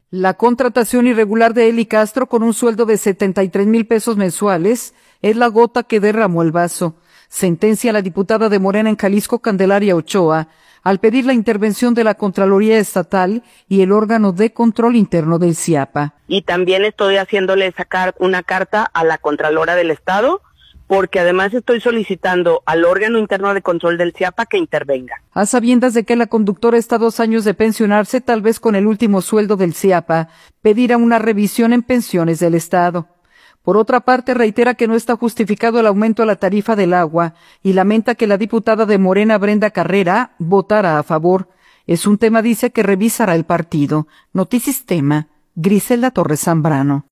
La contratación irregular de Eli Castro con un sueldo de 73,000 pesos mensuales es la gota que derramó el vaso, sentencia la diputada de Morena en Jalisco, Candelaria Ochoa, al pedir la intervención de la Contraloría Estatal y el órgano de control interno del CIAPA. Y también estoy haciéndole sacar una carta a la Contralora del Estado, porque además estoy solicitando al órgano interno de control del CIAPA que intervenga. A sabiendas de que la conductora está a 2 años de pensionarse, tal vez con el último sueldo del CIAPA, pedirá una revisión en pensiones del Estado. Por otra parte, reitera que no está justificado el aumento a la tarifa del agua y lamenta que la diputada de Morena, Brenda Carrera, votara a favor. Es un tema, dice, que revisará el partido. Notisistema, Griselda Torres Zambrano.